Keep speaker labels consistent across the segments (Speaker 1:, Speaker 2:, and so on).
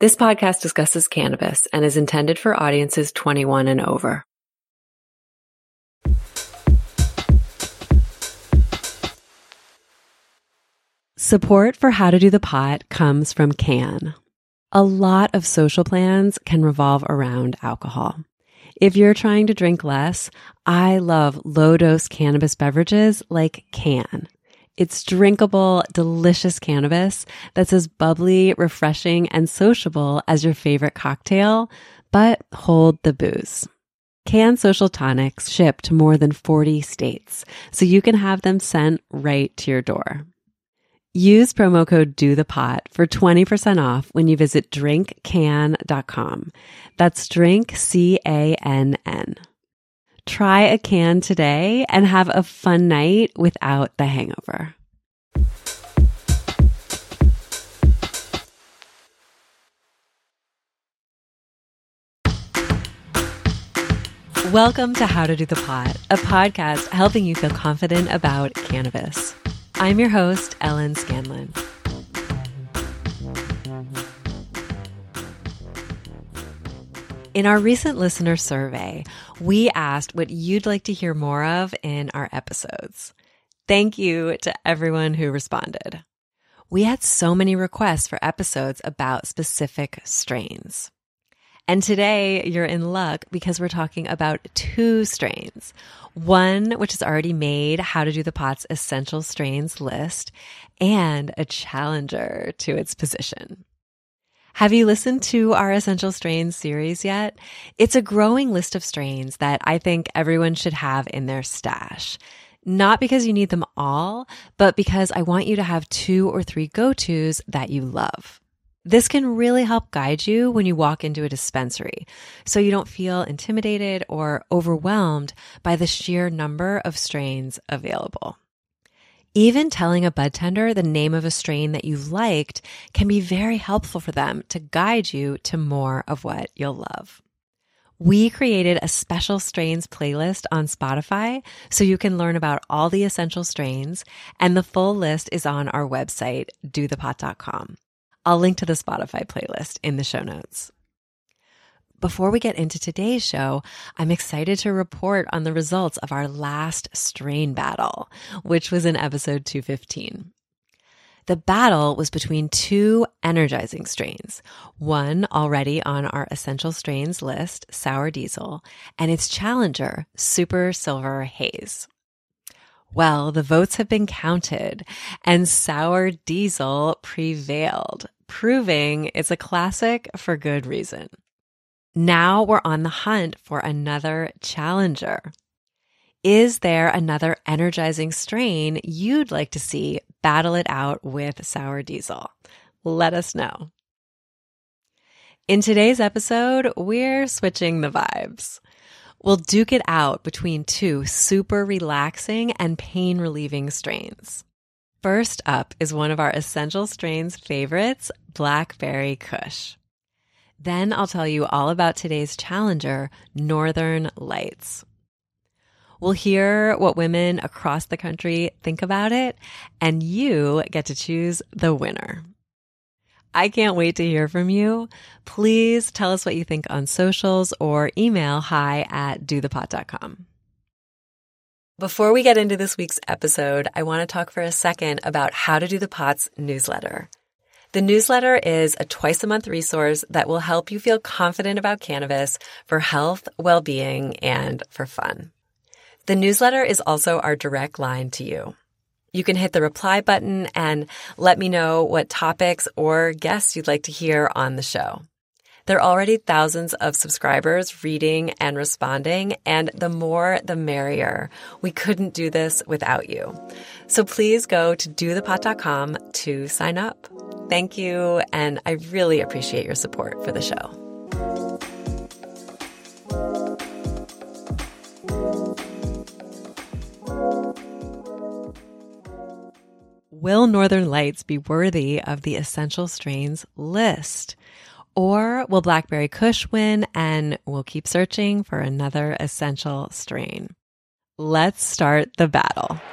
Speaker 1: This podcast discusses cannabis and is intended for audiences 21 and over. Support for How to Do the Pot comes from Cann. A lot of social plans can revolve around alcohol. If you're trying to drink less, I love low-dose cannabis beverages like Cann. It's drinkable, delicious cannabis that's as bubbly, refreshing, and sociable as your favorite cocktail, but hold the booze. Cann Social Tonics ship to more than 40 states, so you can have them sent right to your door. Use promo code DOTHEPOT for 20% off when you visit drinkcann.com. That's drink, C-A-N-N. Try a Cann today and have a fun night without the hangover. Welcome to How to Do the Pot, a podcast helping you feel confident about cannabis. I'm your host, Ellen Scanlon. In our recent listener survey, we asked what you'd like to hear more of in our episodes. Thank you to everyone who responded. We had so many requests for episodes about specific strains. And today you're in luck because we're talking about two strains. One, which has already made How to Do the Pot's essential strains list, and a challenger to its position. Have you listened to our Essential Strains series yet? It's a growing list of strains that I think everyone should have in their stash. Not because you need them all, but because I want you to have 2 or 3 go-tos that you love. This can really help guide you when you walk into a dispensary, so you don't feel intimidated or overwhelmed by the sheer number of strains available. Even telling a bud tender the name of a strain that you've liked can be very helpful for them to guide you to more of what you'll love. We created a special strains playlist on Spotify so you can learn about all the essential strains, and the full list is on our website, dothepot.com. I'll link to the Spotify playlist in the show notes. Before we get into today's show, I'm excited to report on the results of our last strain battle, which was in episode 215. The battle was between 2 energizing strains, one already on our essential strains list, Sour Diesel, and its challenger, Super Silver Haze. Well, the votes have been counted, and Sour Diesel prevailed, proving it's a classic for good reason. Now we're on the hunt for another challenger. Is there another energizing strain you'd like to see battle it out with Sour Diesel? Let us know. In today's episode, we're switching the vibes. We'll duke it out between 2 super relaxing and pain-relieving strains. First up is one of our essential strains favorites, Blackberry Kush. Then I'll tell you all about today's challenger, Northern Lights. We'll hear what women across the country think about it, and you get to choose the winner. I can't wait to hear from you. Please tell us what you think on socials or email hi@dothepot.com. Before we get into this week's episode, I want to talk for a second about How to Do the Pot's newsletter. The newsletter is a twice-a-month resource that will help you feel confident about cannabis for health, well-being, and for fun. The newsletter is also our direct line to you. You can hit the reply button and let me know what topics or guests you'd like to hear on the show. There are already thousands of subscribers reading and responding, and the more the merrier. We couldn't do this without you. So please go to dothepot.com to sign up. Thank you, and I really appreciate your support for the show. Will Northern Lights be worthy of the essential strains list? Or will Blackberry Kush win and we'll keep searching for another essential strain? Let's start the battle.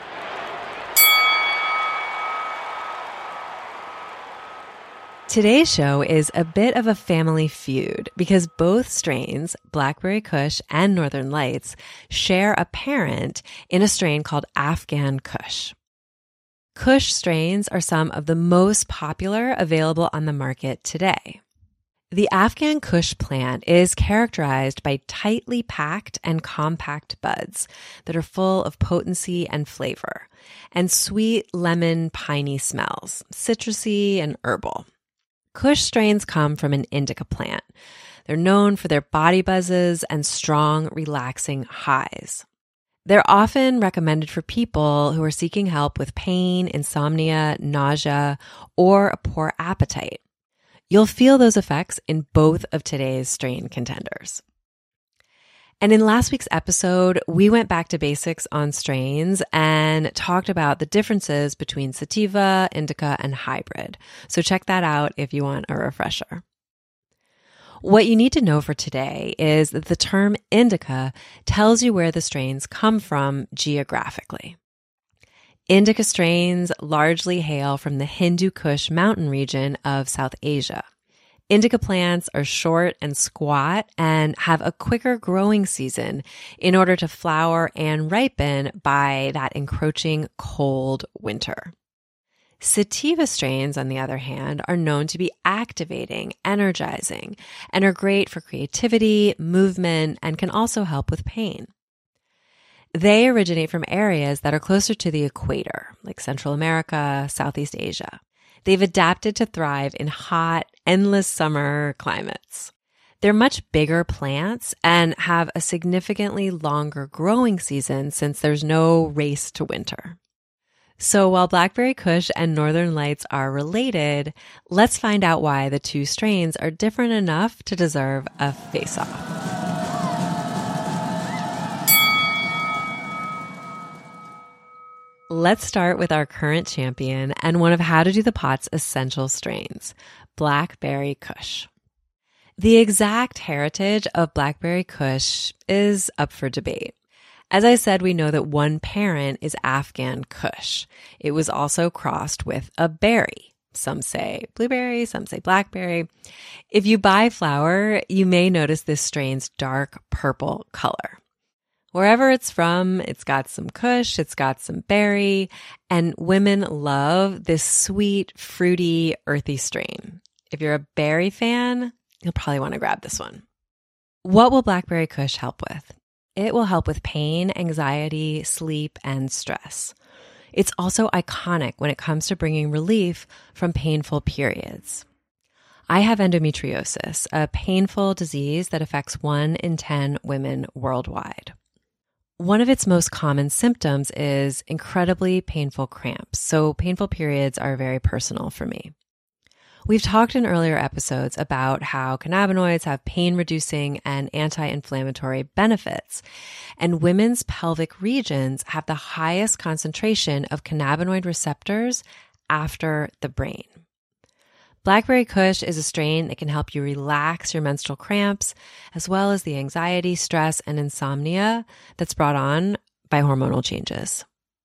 Speaker 1: Today's show is a bit of a family feud because both strains, Blackberry Kush and Northern Lights, share a parent in a strain called Afghan Kush. Kush strains are some of the most popular available on the market today. The Afghan Kush plant is characterized by tightly packed and compact buds that are full of potency and flavor, and sweet lemon piney smells, citrusy and herbal. Kush strains come from an indica plant. They're known for their body buzzes and strong, relaxing highs. They're often recommended for people who are seeking help with pain, insomnia, nausea, or a poor appetite. You'll feel those effects in both of today's strain contenders. And in last week's episode, we went back to basics on strains and talked about the differences between sativa, indica, and hybrid. So check that out if you want a refresher. What you need to know for today is that the term indica tells you where the strains come from geographically. Indica strains largely hail from the Hindu Kush mountain region of South Asia. Indica plants are short and squat and have a quicker growing season in order to flower and ripen by that encroaching cold winter. Sativa strains, on the other hand, are known to be activating, energizing, and are great for creativity, movement, and can also help with pain. They originate from areas that are closer to the equator, like Central America, Southeast Asia. They've adapted to thrive in hot, endless summer climates. They're much bigger plants and have a significantly longer growing season since there's no race to winter. So while Blackberry Kush and Northern Lights are related, let's find out why the two strains are different enough to deserve a face-off. Let's start with our current champion and one of How to Do the Pot's essential strains, Blackberry Kush. The exact heritage of Blackberry Kush is up for debate. As I said, we know that one parent is Afghan Kush. It was also crossed with a berry. Some say blueberry, some say blackberry. If you buy flower, you may notice this strain's dark purple color. Wherever it's from, it's got some kush, it's got some berry, and women love this sweet, fruity, earthy strain. If you're a berry fan, you'll probably want to grab this one. What will Blackberry Kush help with? It will help with pain, anxiety, sleep, and stress. It's also iconic when it comes to bringing relief from painful periods. I have endometriosis, a painful disease that affects 1 in 10 women worldwide. One of its most common symptoms is incredibly painful cramps, so painful periods are very personal for me. We've talked in earlier episodes about how cannabinoids have pain-reducing and anti-inflammatory benefits, and women's pelvic regions have the highest concentration of cannabinoid receptors after the brain. Blackberry Kush is a strain that can help you relax your menstrual cramps, as well as the anxiety, stress, and insomnia that's brought on by hormonal changes.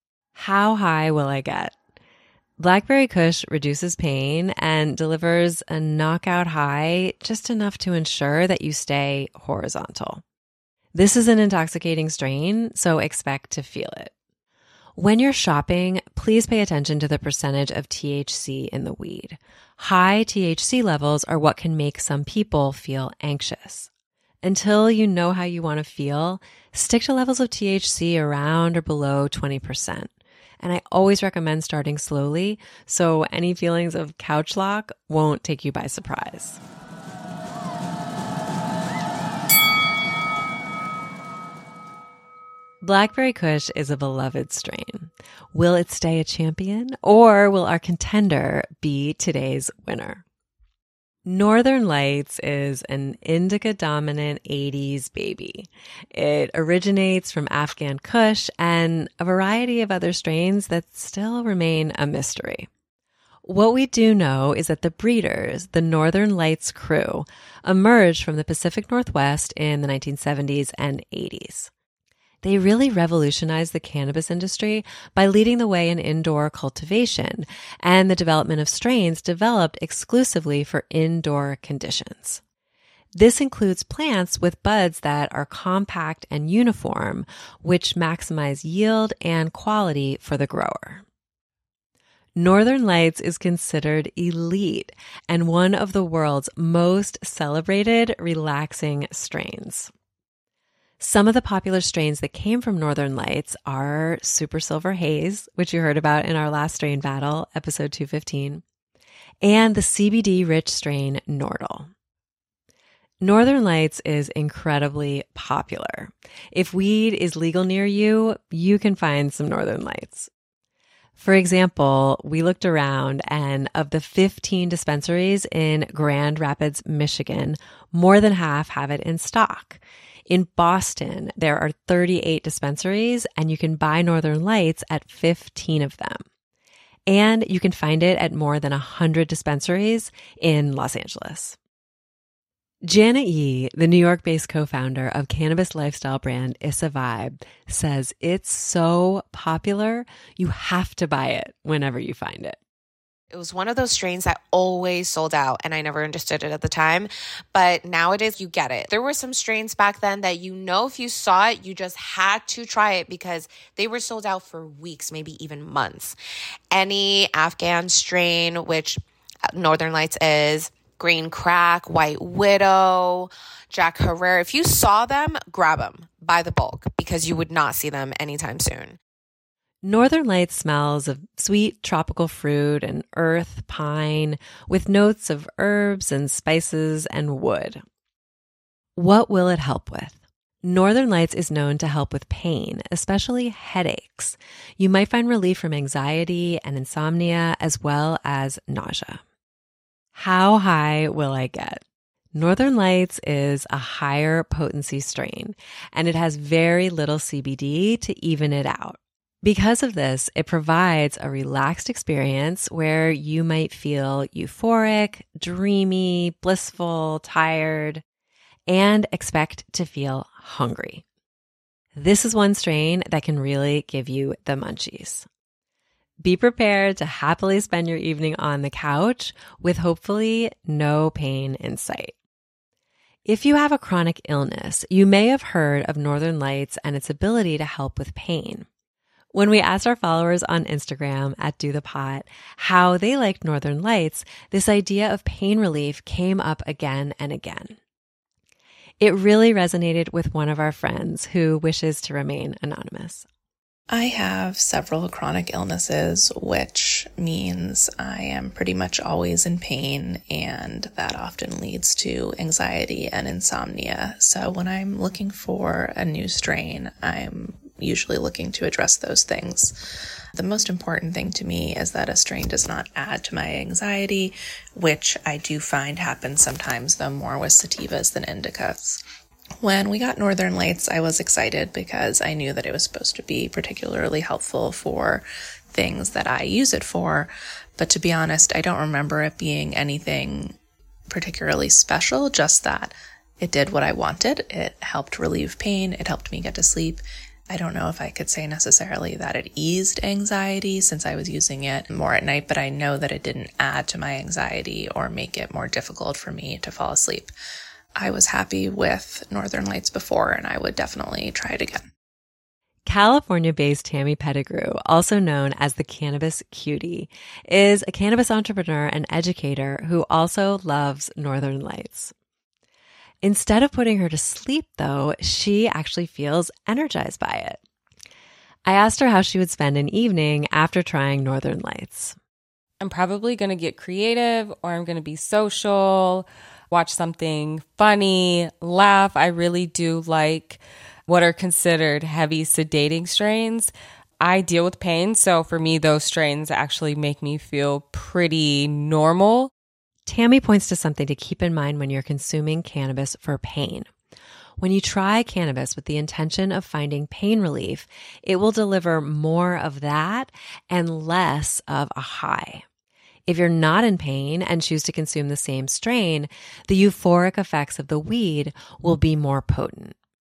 Speaker 1: How high will I get? Blackberry Kush reduces pain and delivers a knockout high just enough to ensure that you stay horizontal. This is an intoxicating strain, so expect to feel it. When you're shopping, please pay attention to the percentage of THC in the weed. High THC levels are what can make some people feel anxious. Until you know how you want to feel, stick to levels of THC around or below 20%. And I always recommend starting slowly so any feelings of couch lock won't take you by surprise. Blackberry Kush is a beloved strain. Will it stay a champion, or will our contender be today's winner? Northern Lights is an indica-dominant 80s baby. It originates from Afghan Kush and a variety of other strains that still remain a mystery. What we do know is that the breeders, the Northern Lights crew, emerged from the Pacific Northwest in the 1970s and 80s. They really revolutionized the cannabis industry by leading the way in indoor cultivation and the development of strains developed exclusively for indoor conditions. This includes plants with buds that are compact and uniform, which maximize yield and quality for the grower. Northern Lights is considered elite and one of the world's most celebrated relaxing strains. Some of the popular strains that came from Northern Lights are Super Silver Haze, which you heard about in our last strain battle, episode 215, and the CBD-rich strain Nordal. Northern Lights is incredibly popular. If weed is legal near you, you can find some Northern Lights. For example, we looked around, and of the 15 dispensaries in Grand Rapids, Michigan, more than half have it in stock. In Boston, there are 38 dispensaries, and you can buy Northern Lights at 15 of them. And you can find it at more than 100 dispensaries in Los Angeles. Janet Yee, the New York-based co-founder of cannabis lifestyle brand Issa Vibe, says it's so popular, you have to buy it whenever you find it.
Speaker 2: It was one of those strains that always sold out, and I never understood it at the time. But nowadays, you get it. There were some strains back then that if you saw it, you just had to try it because they were sold out for weeks, maybe even months. Any Afghan strain, which Northern Lights is, Green Crack, White Widow, Jack Herrera, if you saw them, grab them by the bulk because you would not see them anytime soon.
Speaker 1: Northern Lights smells of sweet tropical fruit and earth, pine, with notes of herbs and spices and wood. What will it help with? Northern Lights is known to help with pain, especially headaches. You might find relief from anxiety and insomnia, as well as nausea. How high will I get? Northern Lights is a higher potency strain, and it has very little CBD to even it out. Because of this, it provides a relaxed experience where you might feel euphoric, dreamy, blissful, tired, and expect to feel hungry. This is one strain that can really give you the munchies. Be prepared to happily spend your evening on the couch with hopefully no pain in sight. If you have a chronic illness, you may have heard of Northern Lights and its ability to help with pain. When we asked our followers on Instagram at Do the Pot how they liked Northern Lights, this idea of pain relief came up again and again. It really resonated with one of our friends who wishes to remain anonymous.
Speaker 3: I have several chronic illnesses, which means I am pretty much always in pain, and that often leads to anxiety and insomnia. So when I'm looking for a new strain, I'm usually looking to address those things. The most important thing to me is that a strain does not add to my anxiety, which I do find happens sometimes, though more with sativas than indicas. When we got Northern Lights, I was excited because I knew that it was supposed to be particularly helpful for things that I use it for. But to be honest, I don't remember it being anything particularly special, just that it did what I wanted. It helped relieve pain. It helped me get to sleep. I don't know if I could say necessarily that it eased anxiety since I was using it more at night, but I know that it didn't add to my anxiety or make it more difficult for me to fall asleep. I was happy with Northern Lights before, and I would definitely try it again.
Speaker 1: California-based Tammy Pettigrew, also known as the Cannabis Cutie, is a cannabis entrepreneur and educator who also loves Northern Lights. Instead of putting her to sleep, though, she actually feels energized by it. I asked her how she would spend an evening after trying Northern Lights.
Speaker 4: I'm probably going to get creative, or I'm going to be social, watch something funny, laugh. I really do like what are considered heavy sedating strains. I deal with pain, so for me, those strains actually make me feel pretty normal.
Speaker 1: Tammy points to something to keep in mind when you're consuming cannabis for pain. When you try cannabis with the intention of finding pain relief, it will deliver more of that and less of a high. If you're not in pain and choose to consume the same strain, the euphoric effects of the weed will be more potent.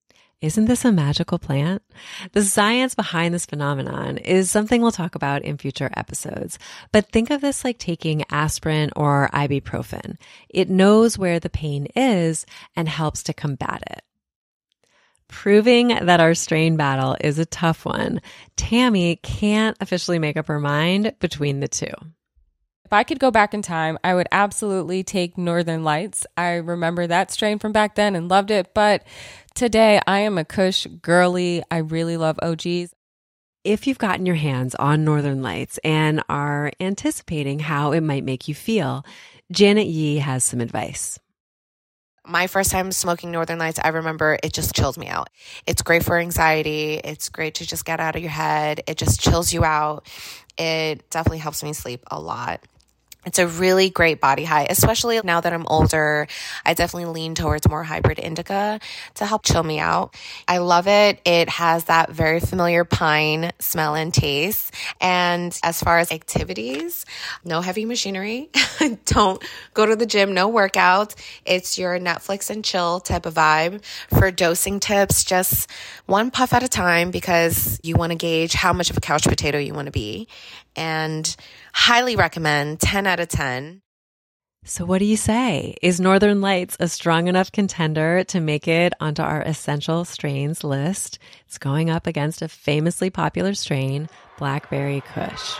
Speaker 1: Isn't this a magical plant? The science behind this phenomenon is something we'll talk about in future episodes. But think of this like taking aspirin or ibuprofen. It knows where the pain is and helps to combat it. Proving that our strain battle is a tough one, Tammy can't officially make up her mind between the two.
Speaker 4: If I could go back in time, I would absolutely take Northern Lights. I remember that strain from back then and loved it, but today I am a Kush girly. I really love OGs.
Speaker 1: If you've gotten your hands on Northern Lights and are anticipating how it might make you feel, Janet Yee has some advice.
Speaker 2: My first time smoking Northern Lights, I remember it just chills me out. It's great for anxiety. It's great to just get out of your head. It just chills you out. It definitely helps me sleep a lot. It's a really great body high, especially now that I'm older. I definitely lean towards more hybrid indica to help chill me out. I love it. It has that very familiar pine smell and taste. And as far as activities, no heavy machinery. Don't go to the gym, no workout. It's your Netflix and chill type of vibe. For dosing tips, just one puff at a time because you want to gauge how much of a couch potato you want to be. And highly recommend 10 out of 10.
Speaker 1: So what do you say? Is Northern Lights a strong enough contender to make it onto our essential strains list? It's going up against a famously popular strain, Blackberry Kush.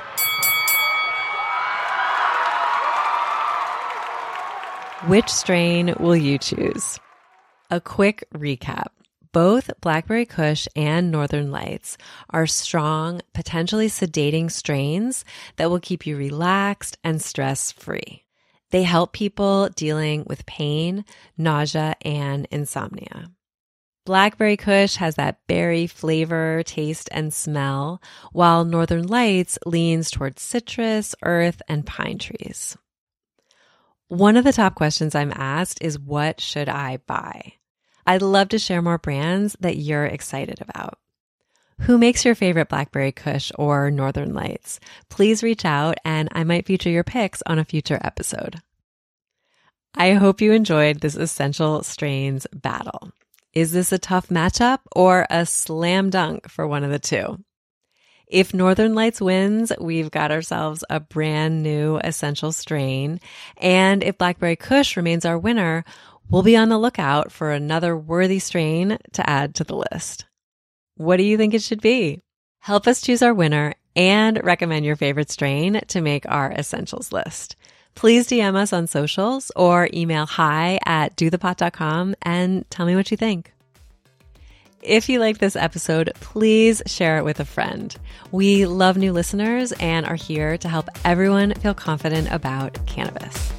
Speaker 1: Which strain will you choose? A quick recap. Both Blackberry Kush and Northern Lights are strong, potentially sedating strains that will keep you relaxed and stress-free. They help people dealing with pain, nausea, and insomnia. Blackberry Kush has that berry flavor, taste, and smell, while Northern Lights leans towards citrus, earth, and pine trees. One of the top questions I'm asked is, what should I buy? I'd love to share more brands that you're excited about. Who makes your favorite Blackberry Kush or Northern Lights? Please reach out and I might feature your picks on a future episode. I hope you enjoyed this essential strains battle. Is this a tough matchup or a slam dunk for one of the two? If Northern Lights wins, we've got ourselves a brand new essential strain. And if Blackberry Kush remains our winner, we'll be on the lookout for another worthy strain to add to the list. What do you think it should be? Help us choose our winner and recommend your favorite strain to make our essentials list. Please DM us on socials or email hi@dothepot.com and tell me what you think. If you like this episode, please share it with a friend. We love new listeners and are here to help everyone feel confident about cannabis.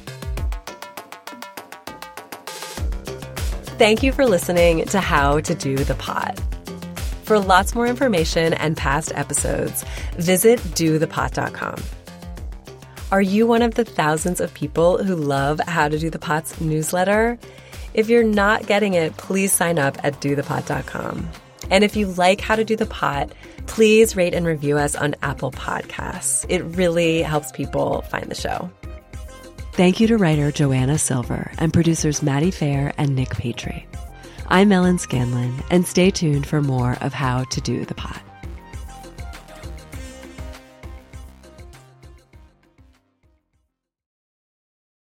Speaker 1: Thank you for listening to How to Do the Pot. For lots more information and past episodes, visit dothepot.com. Are you one of the thousands of people who love How to Do the Pot's newsletter? If you're not getting it, please sign up at dothepot.com. And if you like How to Do the Pot, please rate and review us on Apple Podcasts. It really helps people find the show. Thank you to writer Joanna Silver and producers Maddie Fair and Nick Patry. I'm Ellen Scanlon, and stay tuned for more of How to Do the Pot.